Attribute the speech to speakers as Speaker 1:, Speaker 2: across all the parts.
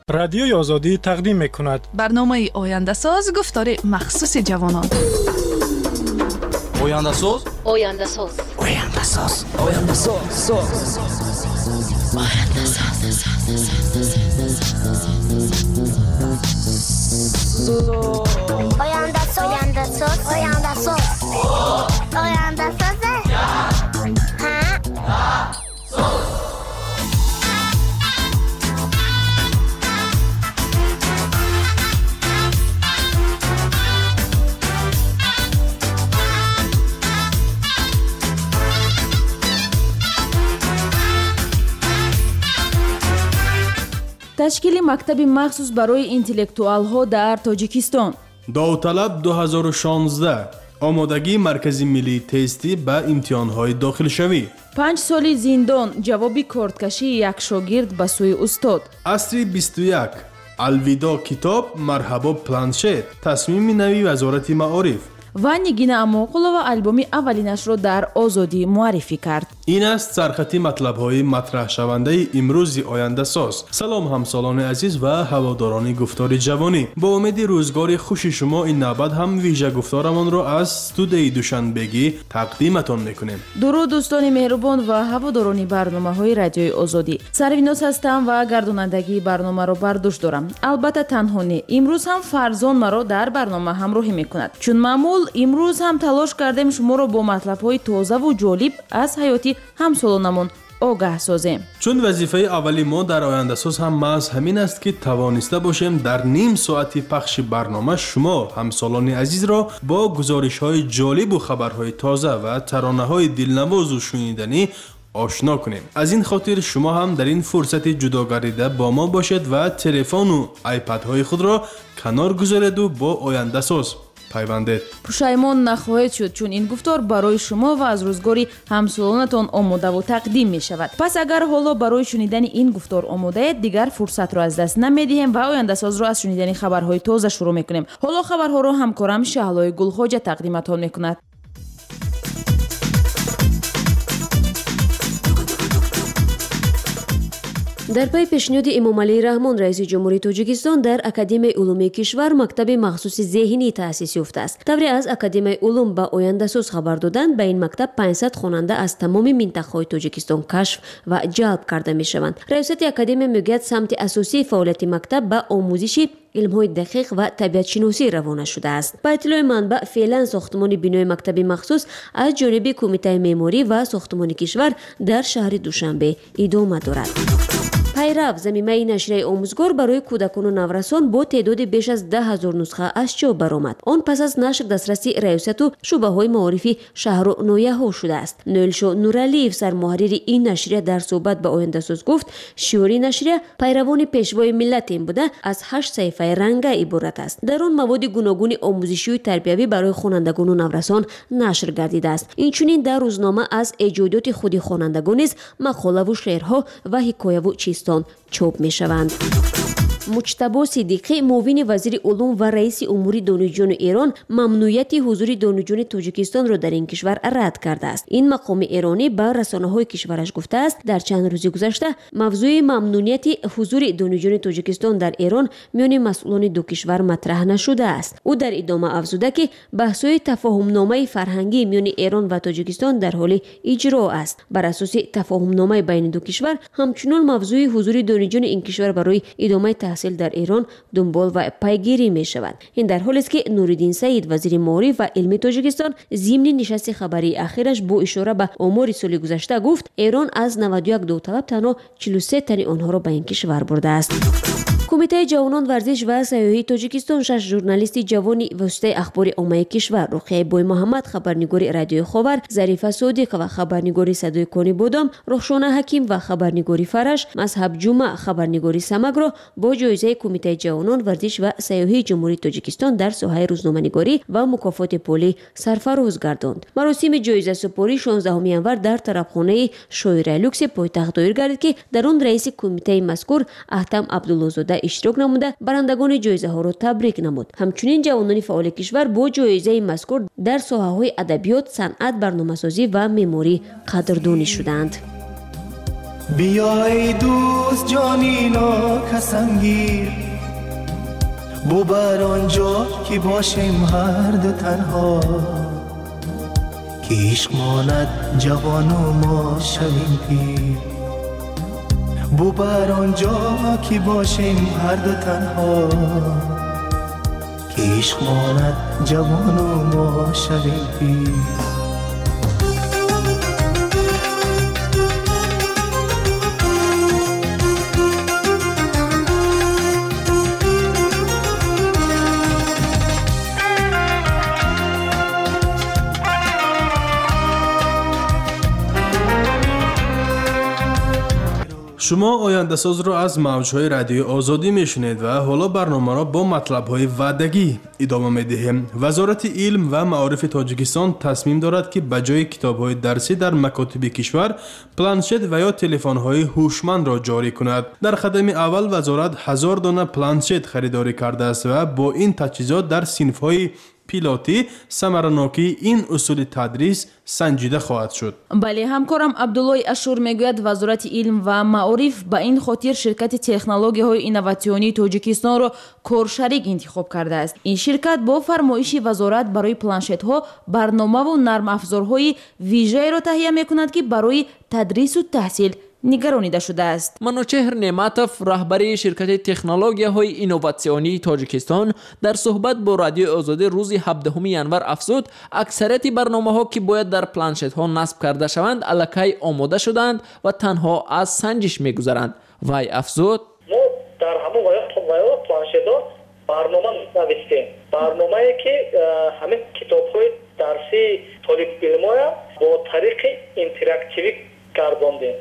Speaker 1: رادیوی آزادی تقدیم می‌کند.
Speaker 2: برنامه آینده ساز گفتار مخصوص جوانان.
Speaker 3: آینده ساز.
Speaker 4: آینده ساز.
Speaker 3: آینده ساز. آینده ساز.
Speaker 4: آینده ساز. آینده ساز. آینده ساز. آینده ساز. آینده ساز.
Speaker 5: ташкили мактаби махсус барои интеллектуалҳо дар Тоҷикистон.
Speaker 6: Давталаб 2016 омодагии маркази миллии тестӣ ба имтиҳонҳои дохилшавӣ.
Speaker 5: 5 соли зиндон ҷавоби корткашии як шогирд ба сӯи устод.
Speaker 6: Асри 21 алвидо китоб марҳабо планшет тасмими нави вазорати маориф.
Speaker 5: ва Нигина Амоқулова албоми аввалинашро дар Озодӣ муаррифӣ кард.
Speaker 6: ин аст сархати матлабҳои матраҳшавандаи имрӯзи ояндасоз. салом ҳамсолони азиз ва ҳаводорони гуфтори ҷавонӣ. бо умеди рӯзгори хуши шумо ин навбат ҳам вижа гуфторамонро аз студияи душанбегӣ тақдиматон мекунем.
Speaker 5: дуруд дӯстони меҳрубон ва ҳаводорони барномаҳои радиои Озодӣ. Сарвинос ҳастам ва гардонандагии барномаро бар дӯш дорам. албатта танҳо не, имрӯз ҳам Фарзон маро дар барнома ҳамроҳӣ мекунад. чун маъмул имрӯз ҳам талош кардем шуморо бо матлабҳои тозаву ҷолиб аз ҳаёти ҳамсолонамон огаҳ созем.
Speaker 6: чун вазифаи аввали мо дар ояндасоз ҳам маҳз ҳамин аст ки тавониста бошем дар ним соати пахши барнома шумо ҳамсолони азизро бо гузоришҳои ҷолибу хабарҳои тоза ва таронаҳои дилнавозу шуниданӣ ошно кунем. аз ин хотир шумо ҳам дар ин фурсати ҷудогарида бо мо бошед ва телефону айпадҳои худро канор гузореду бо ояндасоз пайвандед.
Speaker 5: пушаймон нахоҳед шуд, чун ин гуфтор барои шумо ва аз рӯзгори ҳамсолонатон омодаву тақдим мешавад. пас агар ҳоло барои шунидани ин гуфтор омодаед, дигар фурсатро аз даст намедиҳем ва ояндасозро аз шунидани хабарҳои тоза шурӯъ мекунем. ҳоло хабарҳоро ҳамкорам Шаҳлои Гулхоҷа тақдиматон мекунад.
Speaker 7: дар пайи пешниҳоди Эмомалии Раҳмон раиси ҷумҳурии Тоҷикистон дар Академияи улумии кишвар мактаби махсуси зеҳнӣ таъсис ёфтааст. тавре аз Академияи улум ба ояндасоз хабар доданд, ба ин мактаб 500 хонанда аз тамоми минтақаҳои Тоҷикистон кашф ва ҷалб карда мешаванд. раисати академия мегӯяд самти асосии фаъолияти мактаб ба омӯзиши илмҳои дақиқ ва табиатшиносӣ равона шудааст. ба иттилои манбаъ, феълан сохтмони бинои мактаби махсус аз ҷониби Кумитаи меъморӣ ва сохтмони кишвар дар шаҳри Душанбе идома дорад. пайрав замимаи нашрияи омӯзгор барои кӯдакону наврасон бо теъдоди беш аз 10,000 нусха аз чоп баромад. он пас аз нашр дастраси раёсату шуъбаҳои маорифи шаҳру нояҳо шудааст. ноилшо Нуралиев, сармуҳаррири ин нашрия, дар суҳбат ба ояндасоз гуфт, шиори нашрия пайравони пешвои миллатем буда аз 8 саҳифаи ранга иборат аст. дар он маводи гуногуни омӯзишию тарбиявӣ барои хонандагону наврасон нашр гардидааст. инчунин дар рӯзнома аз эҷодиёти худи хонандагон низ мақолаву шеърҳо ва ҳикояву чистон чоп мешаванд. муҷтабо сидиқӣ, муовини вазири улум ва раиси умури донишҷӯёни Эрон, мамнуияти ҳузури донишҷӯёни Тоҷикистонро дар ин кишвар рад кардааст. ин мақоми эронӣ ба расонаҳои кишвараш гуфтааст, дар чанд рӯзи гузашта мавзӯи мамнуияти ҳузури донишҷӯёни Тоҷикистон дар Эрон миёни масъулони ду кишвар матраҳ нашудааст. ӯ дар идома афзуда ки баҳсҳои тафоҳумномаи фарҳангии миёни Эрон ва Тоҷикистон дар ҳоли иҷро аст. бар асоси тафоҳумномаи байни ду кишвар ҳамчунон мавзӯи ҳузури донишҷӯёни ин кишвар барои идомаи таҳсил дар Эрон дунбол ва пайгирӣ мешавад. ин дар ҳолест ки Нуриддин Саид, вазири маориф ва илми Тоҷикистон, зимни нишасти хабарии ахираш бо ишора ба омори соли гузашта гуфт, Эрон аз 91 довталаб танҳо 43 тани онҳоро ба ин кишвар бурдааст. Кумитаи ҷавонон, варзиш ва сайёҳии Тоҷикистон 6 журналисти ҷавони воситаи ахбори оммаи кишвар, Руқияи Боймуҳаммад, хабарнигори радиои Ховар, Зарифа Содиқова, хабарнигори Садои Кони Бодом, Рухшона Ҳаким ва хабарнигори Фараш, Мазҳаб Ҷума, хабарнигори Самагро бо ҷоизаи Кумитаи ҷавонон, варзиш ва сайёҳии ҷумҳурии Тоҷикистон дар соҳаи рӯзноманигорӣ ва мукофоти пулӣ сарфароз гардонд. маросими ҷоизасупорӣ 16 январ дар тарабхонаи Шоира Люкси пойтахт доир гардид ки дар он раиси кумитаи мазкур Аҳтам Абдуллозода иштирок намуда барандагони ҷоизаҳоро табрик намуд. ҳамчунин ҷавонони фаъоли кишвар бо ҷоизаи мазкур дар соҳаҳои адабиёт, санъат, барномасозӣ ва меъморӣ қадрдонӣ шуданд.
Speaker 8: بیا ای دوست جانی ناکسانگیر ببر آنجا که باشیم هر دو تنها که عشق ماند جوان و ما شویم پیر ببر آنجا که باشیم هر دو تنها که عشق ماند جوان و ما شویم پیر
Speaker 6: شما آینده ساز را از موجهای رادیوی آزادی میشنید و حالا برنامه را با مطلب‌های وعدگی ادامه می‌دهیم. وزارت علم و معارف تاجیکستان تصمیم دارد که به جای کتاب‌های درسی در مکاتب کشور پلانشت و یا تلفن‌های هوشمند را جاری کند. در قدم اول وزارت 1000 دانه پلانشت خریداری کرده است و با این تجهیزات در صنف‌های پیلوتی ثمرناکی این اصول تدریس سنجیده خواهد شد.
Speaker 5: بله، همکارم عبدالله اشور میگوید وزارت علم و معارف به این خاطر شرکت تکنولوژی های اینواتیونی تاجیکستان را کارشریک انتخاب کرده است. این شرکت با فرمایش وزارت برای پلانشت ها برنامه و نرم افزارهای ویژه را تهیه میکند که برای تدریس و تحصیل نگرانیده شده است.
Speaker 9: منوچهر نعمتوف رهبر شرکت تکنولوژی های اینواتیونی تاجیکستان در صحبت با رادیو آزادی روز 17 ینور افزود اکثریت برنامه ها که باید در پلانشت ها نصب کرده شوند الکی آماده شدند و تنها از سنجش میگذرند. وی افزود
Speaker 10: ما در همون پلانشت ها برنامه نوشتیم، برنامه‌ای که همین کتاب های درسی طالب علم با طریق اینتراکتیوی گرداندیم.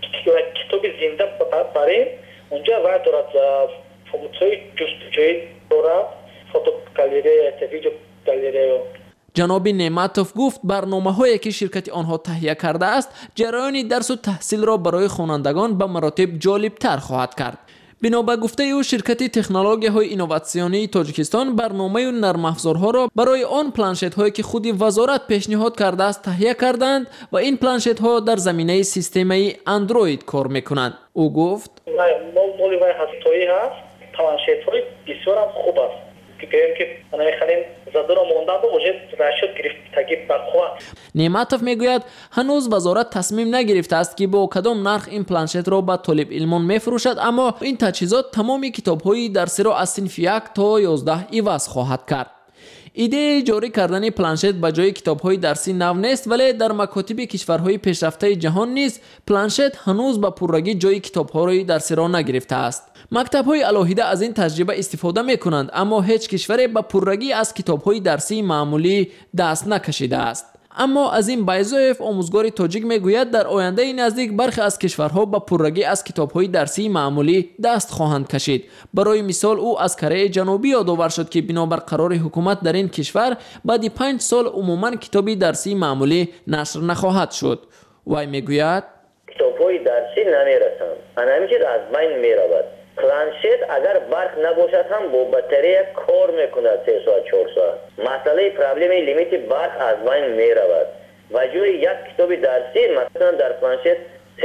Speaker 10: کتاب زنده بریم اونجا و دارد فونکسیون جستجویی دارد فوتوگالری ویدیو گالری.
Speaker 9: جناب نعمتوف گفت برنامه هایی که شرکت آنها تهیه کرده است جریان درس و تحصیل را برای خوانندگان به مراتب جالب تر خواهد کرد. بنابر گفته او شرکت تکنولوژی های اینواتیونی تاجیکستان برنامه و نرم افزارها را برای آن پلانشت هایی که خود وزارت پیشنهاد کرده است تهیه کردند و این پلانشت ها در زمینه سیستم اندروید کار میکنند. او گفت
Speaker 10: مولی وای هستایی هست، پلانشت های بسیار خوب است که نمیخوانیم زدن و ماندن و وجه رشد گرفتگی برخواه.
Speaker 9: نعمتوف میگوید هنوز وزارت تصمیم نگرفته است که با کدام نرخ این پلانشت را به طالب علمان میفروشد، اما این تجهیزات تمام کتاب های درسی را از صنف 1 تا 11 عوض خواهد کرد. ایده جاری کردن پلانشت به جای کتاب‌های درسی نو نیست، ولی در مکاتب کشورهای پیشرفته جهان نیز پلانشت هنوز به پررگی جای کتاب‌های درسی را نگرفته است. مکتب‌های الهیده از این تجربه استفاده می‌کنند، اما هیچ کشوری به پررگی از کتاب‌های درسی معمولی دست نکشیده است. اما از این بایزوف آموزگار تاجیک میگوید در آینده نزدیک برخی از کشورها با پررگی از کتاب‌های درسی معمولی دست خواهند کشید. برای مثال او از کره جنوبی یادآور شد که بنابر قرار حکومت در این کشور بعد 5 سال عموما کتابی درسی معمولی نشر نخواهد شد. وی میگوید
Speaker 11: کتاب‌های درسی نمیرسند، همینجور از بین میرود. پلانشت اگر برق نباشد هم با باتری کار میکند 3 ساعت 4 ساعت. مسئله پرابلم لیمیت برق از بین میرود. و جای یک کتاب درسی مثلا در پلانشت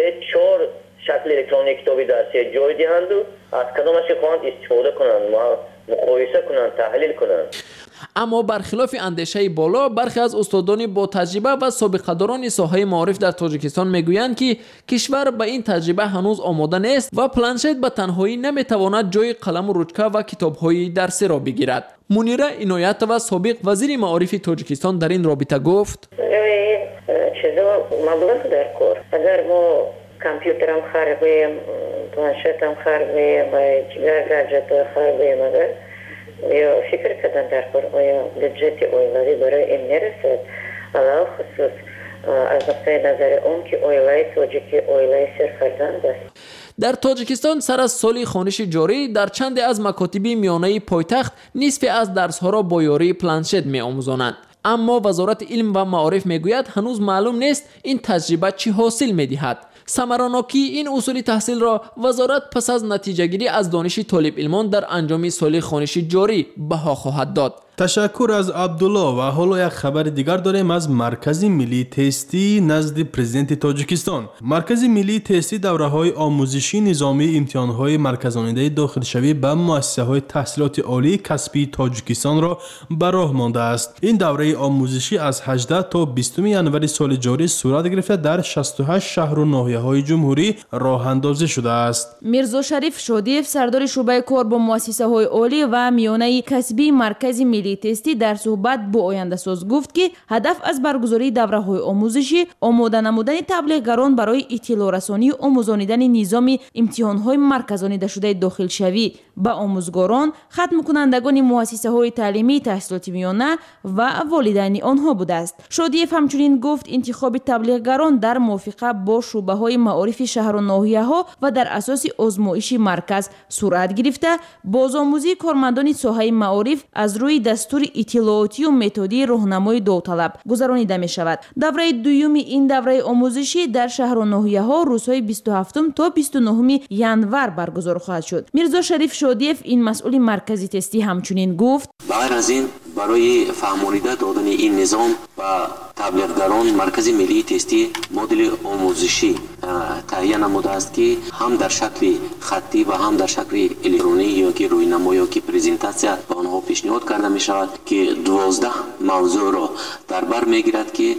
Speaker 11: 3-4 شکل الکترونیک کتاب درسی جای دهند و از کدامش خواهند استفاده کنند، مقایسه کنند، تحلیل کنند.
Speaker 9: اما برخلاف اندیشه بالا، برخی از استادان با تجربه و سابقه‌داران ساحه معارف در تاجیکستان میگویند که کشور به این تجربه هنوز آماده نیست و پلانشت به تنهایی نمیتواند جای قلم و رجکه و کتاب‌های درسی را بگیرد. منیره عنایتова سابق وزیر معارف تاجیکستان در این رابطه گفت
Speaker 12: چیزا مبلغ در کار. اگر ما کامپیوترم خریدیم، پلانشتم خریدیم و دیگر گجت خریدیم، اگر یا فکر کردن در کار آیا بودجت اویلایی برای این نرسد، علاوه خصوص از نقطه نظر اون که اویلای تاجیکی اویلای سرفرزند است.
Speaker 9: در تاجیکستان سر از سال خوانش جاری در چند از مکاتب میانه پایتخت نصف از درس‌ها را با یاری پلانشت می‌آموزانند. اما وزارت علم و معارف میگوید هنوز معلوم نیست این تجربه چی حاصل می‌دهد. ثمرناکی این اصول تحصیل را وزارت پس از نتیجه گیری از دانش طالب علمان در انجام سال خوانش جاری بها خواهد داد.
Speaker 6: تشکر از عبدالله. و حالا یک خبر دیگر داریم از مرکز ملی تستی نزد پرزیدنت تاجیکستان. مرکز ملی تستی دوره‌های آموزشی نظامی امتحان‌های مرکزانیده داخل شوی به مؤسسه‌های تحصیلات عالی کسبی تاجیکستان را به راه مانده است. این دوره آموزشی از 18 تا 20 ینوری سال جاری صورت گرفته در 68 شهر و ناحیه‌های جمهوری راه اندازی شده است.
Speaker 5: میرزا شریف شادیف سردار شعبه کار با مؤسسه‌های عالی و میانه کسبی مرکز ملی تستی در صحبت با آینده ساز گفت که هدف از برگزاری دوره‌های آموزشی آماده نمودن تبلیغگران برای اطلاع رسانی و آموزانیدن نظام امتحان‌های مرکزانیده شده داخل شوی به آموزگاران، ختم کنندگان مؤسسه‌های تعلیمی تحصیلات میانه و والدین آنها بوده است. شادیف همچنین گفت انتخاب تبلیغگران در موافقت با شعبه‌های معارف شهر و ناحیه‌ها و در اساس آزمایشی مرکز صورت گرفته، بازآموزی کارمندان ساحه معارف از روی دستور اطلاعاتی و متدی راهنمای داوطلب گذرانیده می شود. دوره دوم این دوره آموزشی در شهر و ناحیه‌ها روزهای 27 تا 29 ینور برگزار خواهد شد. میرزا شریف شادیف این مسئول مرکزی تستی همچنین گفت
Speaker 13: بغیر از این برای فهمانیده دادن این نظام و تبلیغگران مرکز ملی تستی مدل آموزشی تهیه نموده است که هم در شکل خطی و هم در شکل الکترونیکی یا که روینما یا که پرزنتاسیا به آنها پیشنهاد کرده می شود که 12 موضوع را در بر می گیرد که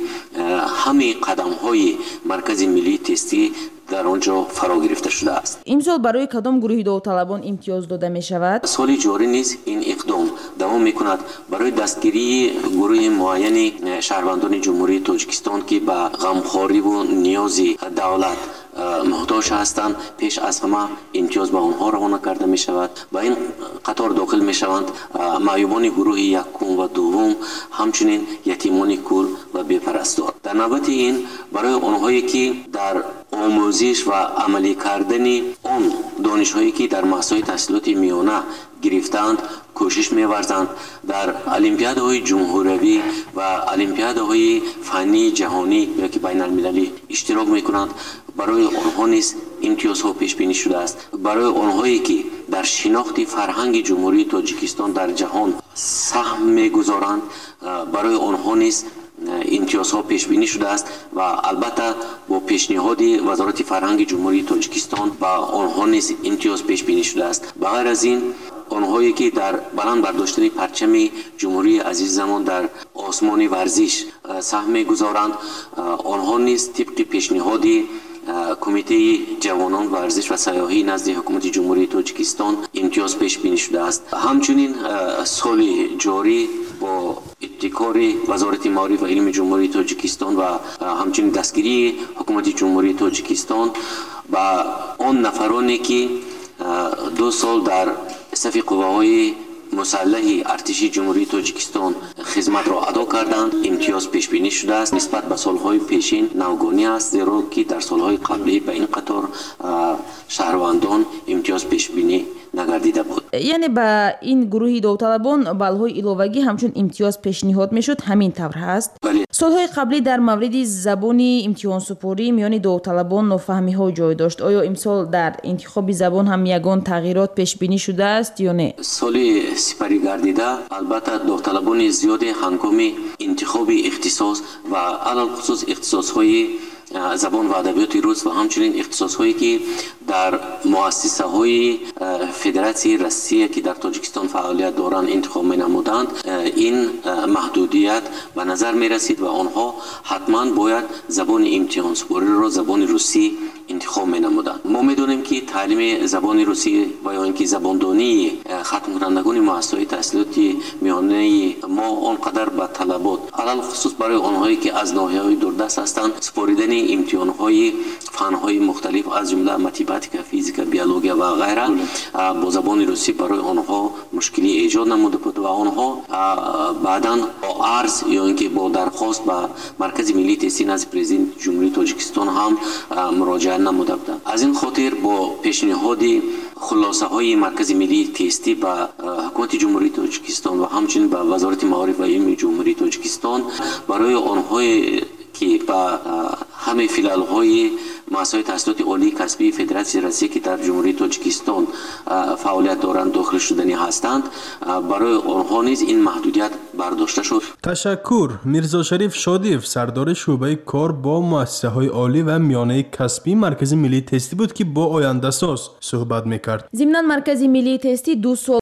Speaker 13: همه قدم های مرکز ملی تستی در آنجا فرا گرفته شده است.
Speaker 5: امسال برای کدام گروه داوطلبان امتیاز داده می شود؟
Speaker 13: سال جاری نیز این اقدام دوام می کند برای دستگیری گروه معین شهروندان جمهوری تاجیکستان که به غمخواری و نیاز دولت محتاج هستند. پیش از همه امتیاز به آنها روانه کرده می شود. با این قطار داخل می شوند معیوبان گروه یکم و دوم، همچنین یتیمان کور و بی‌پرستار. در نوبت این برای آنهایی که در آموزش و عملی کردن آن دانش‌هایی که در مؤسسه‌های تحصیلات میانه گرفتند کوشش می‌ورزند در المپیادهای جمهوری و المپیادهای فنی جهانی یا که بین المللی اشتراک می‌کنند. برای آنها نیز امتیازها پیش بینی شده است. برای آنهایی که در شناخت فرهنگ جمهوری تاجیکستان در جهان سهم می‌گذارند، برای آنها نیز امتیازها پیش بینی شده است و البته با پیشنهاد وزارت فرهنگ جمهوری تاجیکستان با آنها نیز امتیاز پیش بینی شده است. بغیر از این آنهایی که در بلند برداشتن پرچم جمهوری عزیزمان در آسمان ورزش سهم گذارند، آنها نیز طبق پیشنهاد کمیته جوانان ورزش و سیاحی نزد حکومت جمهوری تاجیکستان امتیاز پیش بینی شده است. همچنین سال جاری با ابتکار وزارت معارف و علم جمهوری تاجیکستان و همچنین دستگیری حکومت جمهوری تاجیکستان و آن نفرانی که 2 سال در صف قواهای مسلح ارتشی جمهوری تاجیکستان خدمت را ادا کردند امتیاز پیش بینی شده است. نسبت به سالهای پیشین نوگانی است، زیرا که در سالهای قبلی به این قطار شهروندان امتیاز پیش بینی نگردیده بود.
Speaker 5: یعنی با این گروه داوطلبان بالهای الوگی همچون امتیاز پیشنهاد میشد، همین طور هست؟
Speaker 13: بله.
Speaker 5: سالهای قبلی در مورد زبان امتحان سپاری میان داوطلبان نافهمی ها جای داشت. آیا امسال در انتخاب زبان هم یگان تغییرات پیش بینی شده است یا نه؟
Speaker 13: سال سپری گردیده البته داوطلبان زیاد هنگام انتخاب اختصاص و علل خصوص اختصاص‌های زبان و ادبیات روس و همچنین اختصاص‌هایی که در مؤسسه‌های فدراسیون روسیه که در تاجیکستان فعالیت دارند انتخاب می‌نمودند، این محدودیت به نظر می‌رسید و آنها حتما باید زبان امتحان سپاری را زبان روسی انتخاب می‌نمودند. ما می‌دونیم که تعلیم زبان روسی و یا اینکه زباندانی ختم کنندگان مؤسسه‌های تحصیلاتی میانه ما آنقدر به طلبات علل خصوص برای آنهایی که از ناحیه‌های دوردست هستند سپاریدن امتحان‌های فن‌های مختلف از جمله متماتیک، فیزیک، بیولوژی و غیره با زبان روسی برای آنها مشکلی ایجاد نموده بود و آنها بعداً با عرض یا اینکه با درخواست به مرکز ملی تستی نزد پرزیدنت جمهوری تاجیکستان هم مراجعه نموده بودند. از این خاطر با پیشنهاد خلاصه های مرکز ملی تستی به حکومت جمهوری تاجیکستان و همچنین به وزارت معارف و علم جمهوری تاجیکستان برای آنهای که به همه فیلال‌های مؤسسات تحصیلات عالی کسبی فدراسیون روسیه که در جمهوری تاجیکستان فعالیت دارند داخل شدنی هستند برای آنها نیز این محدودیت برداشته شد.
Speaker 6: تشکر. میرزا شریف شادیف سردار شعبه کار با مؤسسه‌های عالی و میانه کسبی مرکز ملی تستی بود که با آینده ساز صحبت می‌کرد.
Speaker 5: ضمن مرکز ملی تستی 2 سال